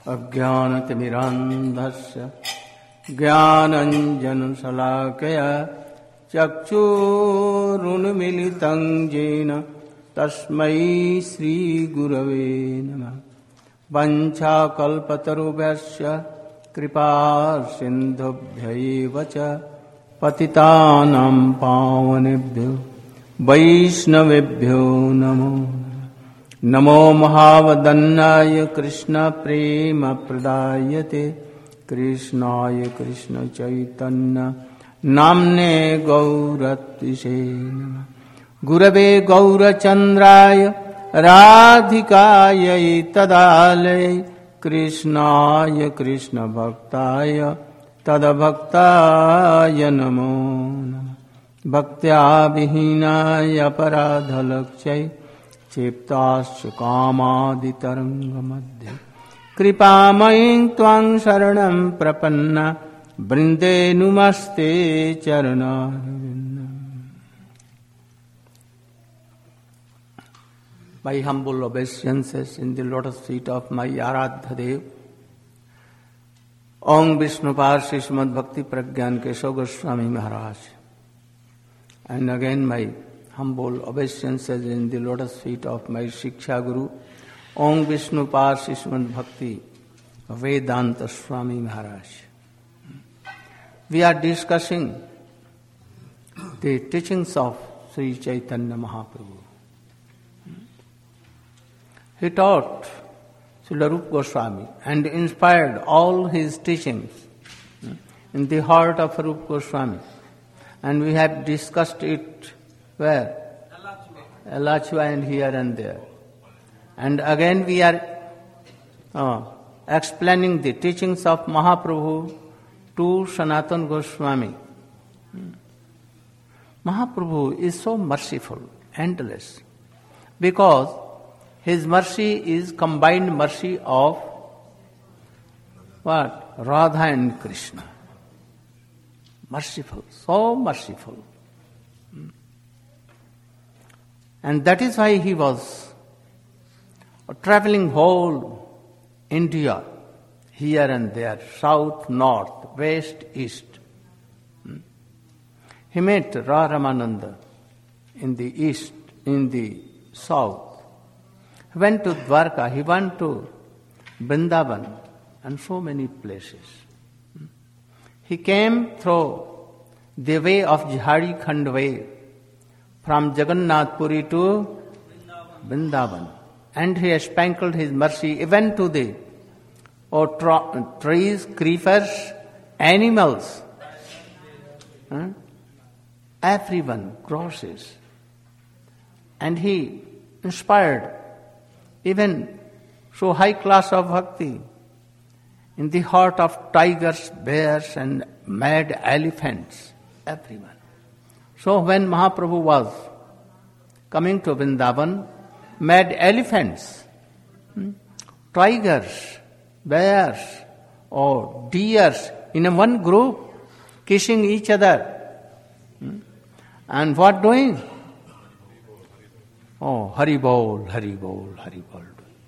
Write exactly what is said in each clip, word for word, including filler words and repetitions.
अज्ञानतिमिरान्धस्य ज्ञानञ्जनशलाकया चक्षुरुन्मीलितं येन तस्मै श्रीगुरवे नमः। वञ्चाकल्पतरुभ्यश्च कृपासिन्धुभ्यैव च पतितानां पावनेभ्यो वैष्णवेभ्यो नमो नमो महावदन्नाय कृष्णप्रेमप्रदायते कृष्णाय कृष्णचैतन्य नाम्ने गौरत्विषे नमः। गुरवे गौरचन्द्राय राधिकायै तदालये कृष्णाय कृष्णभक्ताय तद्भक्ताय नमो नमः। भक्त्या विहीनाय अपराधलक्ष्यै क्षिप्ताश्च कामादितरङ्गमध्ये कृपामयीं त्वां शरणं प्रपन्ना वृन्दे नुमस्ते चरणारविन्दम्। My humble obeisances in the lotus feet of my Aradhya Dev, Om Vishnupad Sri Srimad Bhakti Pragyan Keshav Goswami Maharaj, and again my humble obeisances in the lotus feet of my Shiksha Guru, Om Vishnupad Sri Srimad Bhakti Vedanta Swami Maharaj. We are discussing the teachings of Sri Chaitanya Mahaprabhu. He taught Srila Rupa Goswami and inspired all his teachings in the heart of Rupa Goswami. And we have discussed it where? Alachua and here and there. And again we are uh, explaining the teachings of Mahaprabhu to Sanatana Goswami. Mahaprabhu is so merciful, endless, because his mercy is combined mercy of what? Radha and Krishna. Merciful, so merciful. And that is why he was traveling whole India, here and there, south, north, west, east. He met Ramananda in the east, in the south. He went to Dwarka, he went to Vrindavan, and so many places. He came through the way of Jharikhand way, from Jagannath Puri to Vrindavan. And he sprinkled his mercy even to the oh, tra- trees, creepers, animals. Huh? Everyone crosses. And he inspired even so high class of bhakti in the heart of tigers, bears and mad elephants, everyone. So when Mahaprabhu was coming to Vrindavan, mad elephants, hmm, tigers, bears or deers in a one group kissing each other. Hmm? And what doing? Oh, Hari Bol, Hari Bol, Hari Bol.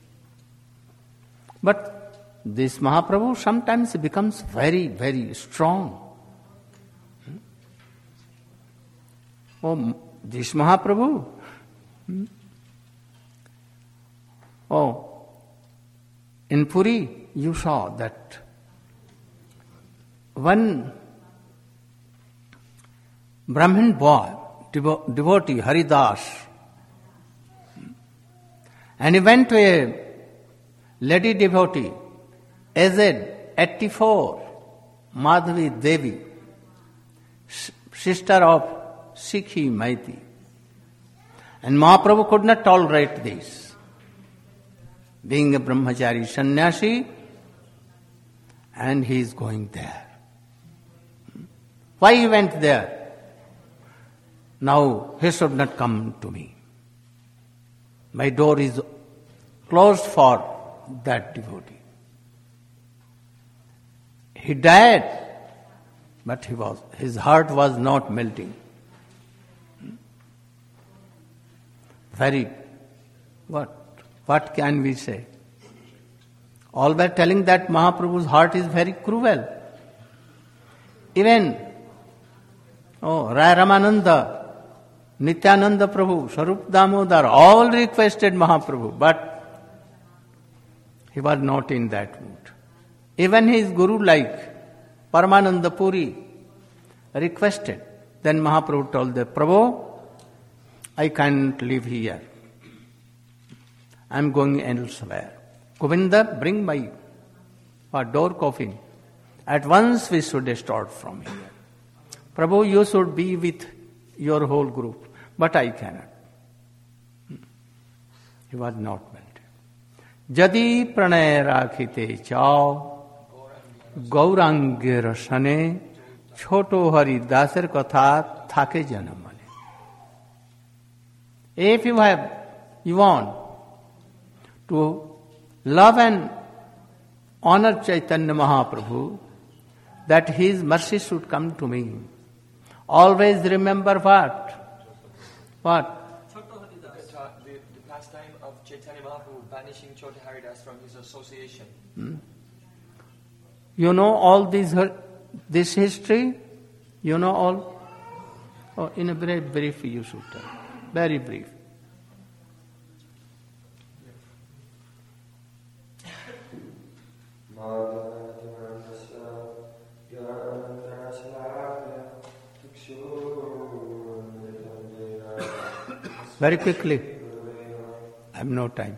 But this Mahaprabhu sometimes becomes very, very strong. Hmm? Oh, this Mahaprabhu. Hmm? Oh, in Puri you saw that one Brahmin boy, devo- devotee, Haridas, and he went to a lady devotee, aged eighty-four, Madhavi Devi, sister of Sikhi Maiti. And Mahaprabhu could not tolerate this. Being a brahmachari sannyasi, and he is going there. Why he went there? Now he should not come to me. My door is closed for that devotee. He died, but he was his heart was not melting. Very, what? What can we say? All were telling that Mahaprabhu's heart is very cruel. Even, oh, Rai Ramananda, Nityananda Prabhu, Sarup Damodar, all requested Mahaprabhu, but he was not in that mood. Even his guru like Paramananda Puri requested. Then Mahaprabhu told them, Prabhu, I can't live here. I am going elsewhere. Govinda, bring my uh, door coffin. At once we should start from here. Prabhu, you should be with your whole group, but I cannot. He was not meant. Jadi pranay rakhite chao गौरांगे रसने छोटो हरि दासर कथा थाके जन्म मने. If you have, you want to love and honor Chaitanya Mahaprabhu, that his mercy should come to me. Always remember what? What? The, the, the pastime of Chaitanya Mahaprabhu banishing Chota Haridas from his association. Hmm? You know all this, this history? You know all? Oh, in a very brief you should tell. Very brief. Very quickly. I have no time.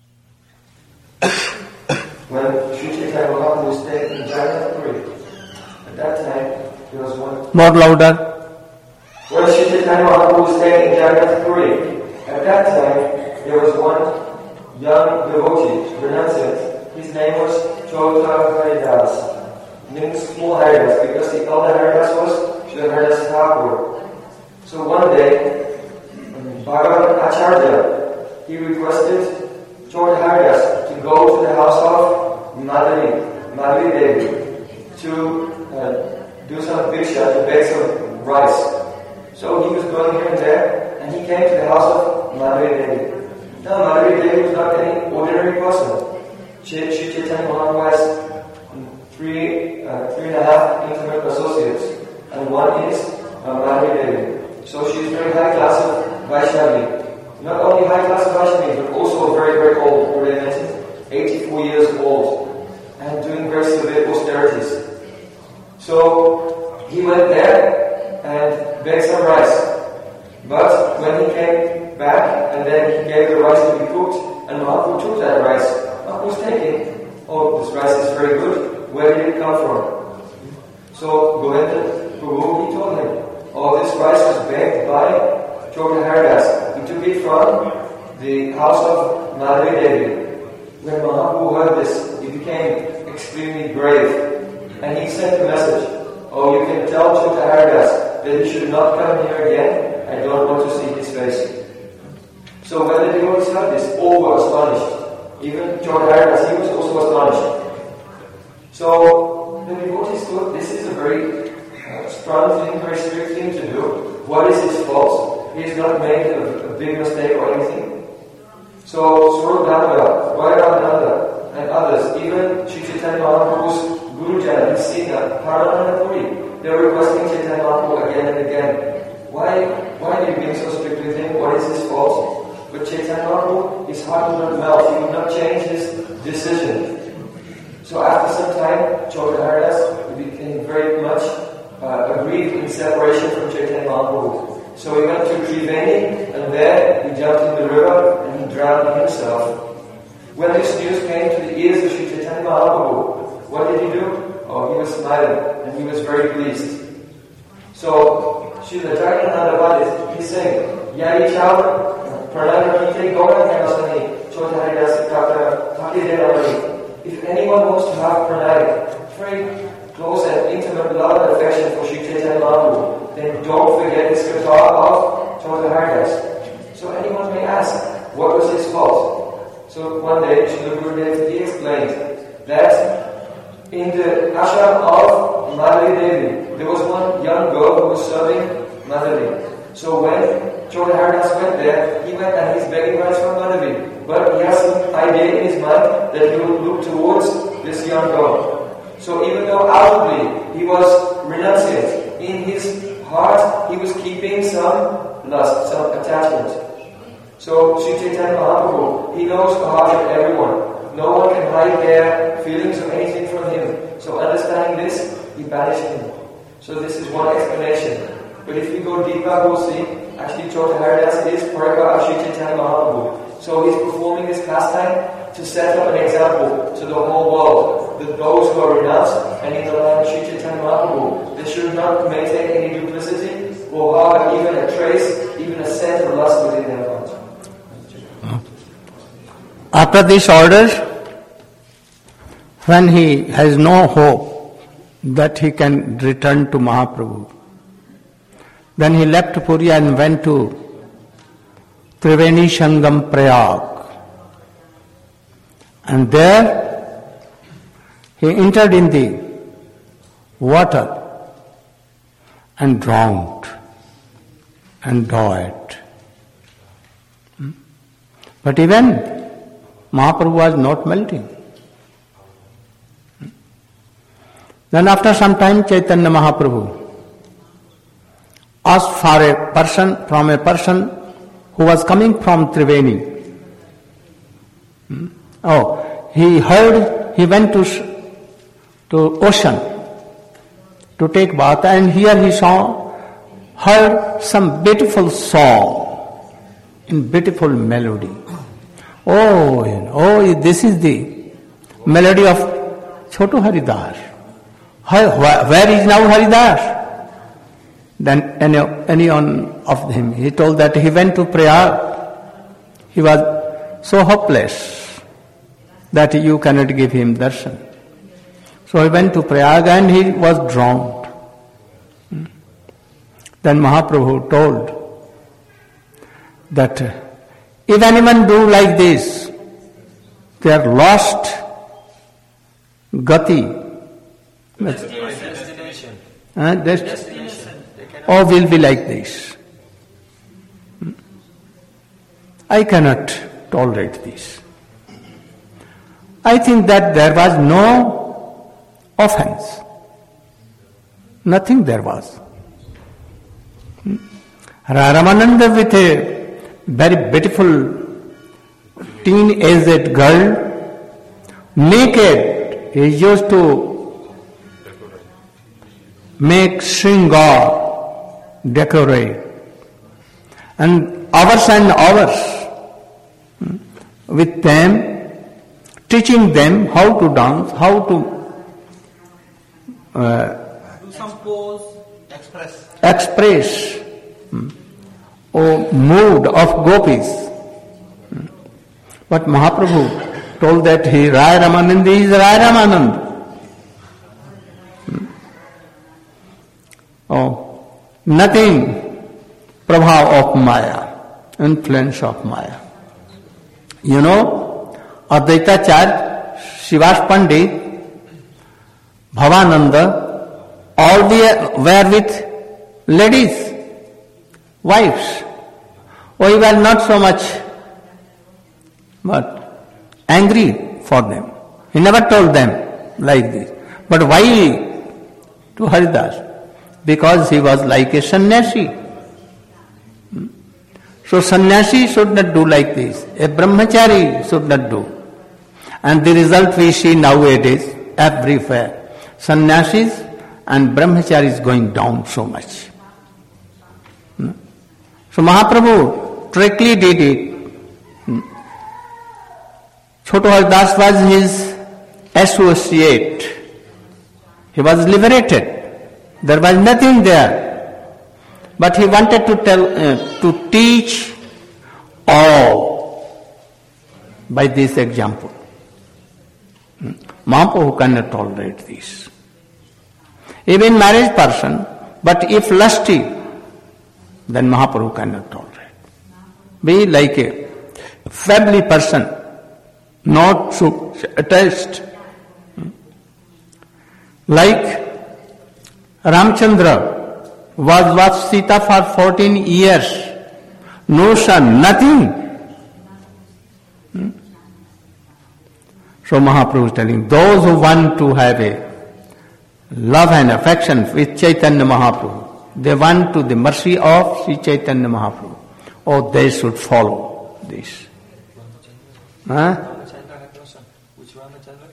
When Sri Chaitanya Mahaprabhu stayed in Jagannath-puri, at that time there was one... More louder. When Sri Chaitanya Mahaprabhu stayed in Jagannath-puri, at that time there was one young devotee, renunciant. His name was Chota Haridas, meaning small Haridas, because the elder Haridas was Sri Haridas Thakur. So one day, Bhagavan Acharya, he requested Chota Haridas to go to the house of Madhavi, Madhavi Devi, to uh, do some bhiksha, to bake some rice. So he was going here and there, and he came to the house of Madhavi Devi. Now Madhavi Devi was not any ordinary person. She, she Chaitanya Mahaprabhu has three, uh, three and a half intimate associates, and one is uh, Madhavi Devi. So she's very high class of Vaishnavi. Not only high class Vaishnavi, but also very, very old, what I mentioned, eighty-four years old, and doing very severe austerities. So he went there and baked some rice. But when he came back and then he gave the rice to be cooked, and Mahaprabhu took that rice, Mahaprabhu was thinking, oh, this rice is very good, where did it come from? So Govinda Prabhu, he told him, oh, this rice was baked by Chota Haridas. He took it from the house of Madhavi Devi. When Mahaprabhu heard this, he became extremely grave. And he sent a message, oh, you can tell Chota Haridas that he should not come here again. I don't want to see his face. So when the devotees heard this, all were astonished. Even Chota Haridas, he was also astonished. So the devotees thought this is a very uh, strong thing, very strict thing to do. What is his fault? He has not made a, a big mistake or anything. So Swarup Damodar, Vairabhananda, and others, even Sri Chaitanya Mahaprabhu's Guru Jana, Nisina, Paramananda Puri, they were requesting Chaitanya Mahaprabhu again and again. Why, why are you being so strict with him? What is his fault? But Chaitanya Mahaprabhu, his heart would not melt. He would not change his decision. So after some time, Chota Haridas became very much uh, aggrieved in separation from Chaitanya Mahaprabhu. So he went to Triveni, and there he jumped in the river and he drowned himself. When this news came to the ears of Sri Chaitanya Mahaprabhu, what did he do? Oh, he was smiling and he was very pleased. So Srila Jagannatha Bhatt, he's saying, Yari Chava, Pranaya Kite Gaura Kanasani, Chota Haridas Kata Thaki. If anyone wants to have pranaya, very close and intimate love and affection for Sri Chaitanya Mahaprabhu, then don't forget this guitar of Chota Haridas. So anyone may ask, what was his fault? So one day, Srila Gurudev, he explained that in the ashram of Madhavi Devi, there was one young girl who was serving Madhavi. So when Chota Haridas went there, he went and he's begging rice from Madhavi. But he has some idea in his mind, that he would look towards this young girl. So even though outwardly he was renunciate, in his heart he was keeping some lust, some attachment. So Sri Chaitanya Mahaprabhu, he knows the heart of everyone. No one can hide their feelings or anything from him. So understanding this, he banished him. So this is one explanation. But if we go deeper, we'll see, actually Chota Haridas is Paraka of Sri Chaitanya Mahaprabhu. So he's performing this pastime to set up an example to the whole world, that those who are renounced and in the line of Sri Chaitanya Mahaprabhu, they should not maintain any duplicity or harbor even a trace, even a scent of lust within their heart. After this order, when he has no hope that he can return to Mahaprabhu, then he left Puri and went to Triveni Sangam Prayag. And there he entered in the water and drowned and died. But even Mahaprabhu was not melting. Then after some time Chaitanya Mahaprabhu asked for a person, from a person who was coming from Triveni. Hmm? Oh, he heard, he went to, to ocean to take bath, and here he saw, heard some beautiful song in beautiful melody. Oh, oh, this is the melody of Chotu Haridas. Where is now Haridas? Then any, any one of them, he told that he went to Prayag. He was so hopeless that you cannot give him darshan. So he went to Prayag and he was drowned. Then Mahaprabhu told that if anyone do like this, they are lost gati. Destination. Uh, destination. Or will be like this. I cannot tolerate this. I think that there was no offense. Nothing there was. Ramananda with a very beautiful teen-aged girl, naked, he used to make shringar, decorate, and hours and hours with them, teaching them how to dance, how to uh, do some pose, express, express or mood of gopis. But Mahaprabhu told that he Rai Ramananda is Rai Ramananda. Oh, nothing prabhav of Maya, influence of Maya. You know, Advaitacharya, Shivas Pandit, Bhavananda, all they were with ladies, wives. Oh, he was not so much, but angry for them. He never told them like this. But why to Haridas? Because he was like a sannyasi. So sannyasi should not do like this. A brahmachari should not do. And the result we see nowadays everywhere. Sannyasis and brahmacharis going down so much. So Mahaprabhu strictly did it. Chotu Haridas was his associate. He was liberated. There was nothing there. But he wanted to tell, uh, to teach all by this example. Mahaprabhu cannot tolerate this. Even married person, but if lusty, then Mahaprabhu cannot tolerate. Be like a family person, not so attached. Like Ramchandra was with Sita for fourteen years. No son, nothing. So Mahaprabhu is telling, those who want to have a love and affection with Chaitanya Mahaprabhu, they want to the mercy of Sri Chaitanya Mahaprabhu, or they should follow this. Huh? Ramachandra had no son. Which Ramachandra?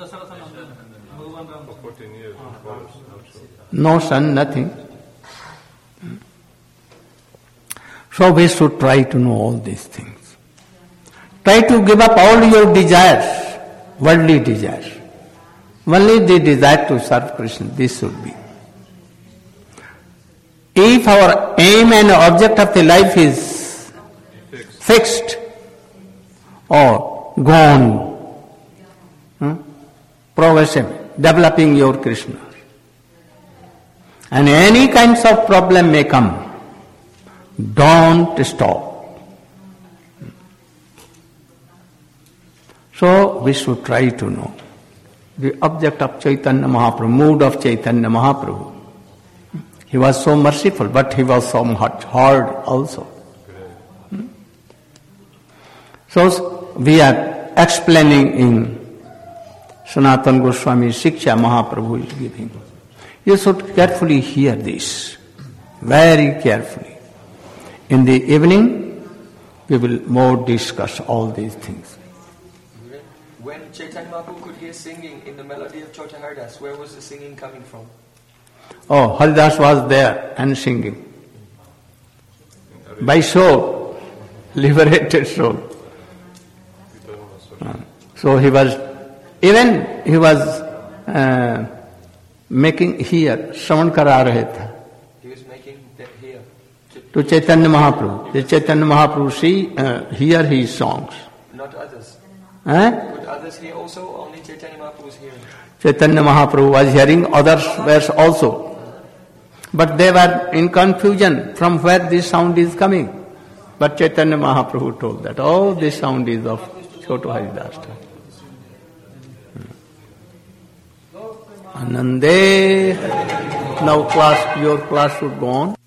For fourteen years. No son, nothing. So we should try to know all these things. Try to give up all your desires, worldly desires. Only the desire to serve Krishna, this should be. If our aim and object of the life is fixed, fixed or gone, hmm? progressive, developing your Krishna, and any kinds of problem may come, don't stop. So we should try to know the object of Chaitanya Mahaprabhu, mood of Chaitanya Mahaprabhu. He was so merciful, but he was so much hard also. So we are explaining in Sanatana Goswami Shiksha Mahaprabhu is giving. You should carefully hear this, very carefully. In the evening, we will more discuss all these things. When Chaitanya Mahaprabhu could hear singing in the melody of Chota Haridas, where was the singing coming from? Oh, Haridas was there and singing. By soul, liberated soul. Uh, so he was, even he was uh, making here, Shravan kara rahe tha. He was making that here. To Chaitanya Mahaprabhu. The Chaitanya Mahaprabhu see, uh, hear his songs. Not others. Eh? Could others hear also? Only Chaitanya Mahaprabhu was hearing. Chaitanya Mahaprabhu was hearing, others were also. But they were in confusion from where this sound is coming. But Chaitanya Mahaprabhu told that, oh, this sound is of Chota Haridas. Anande. Now class, your class should go on.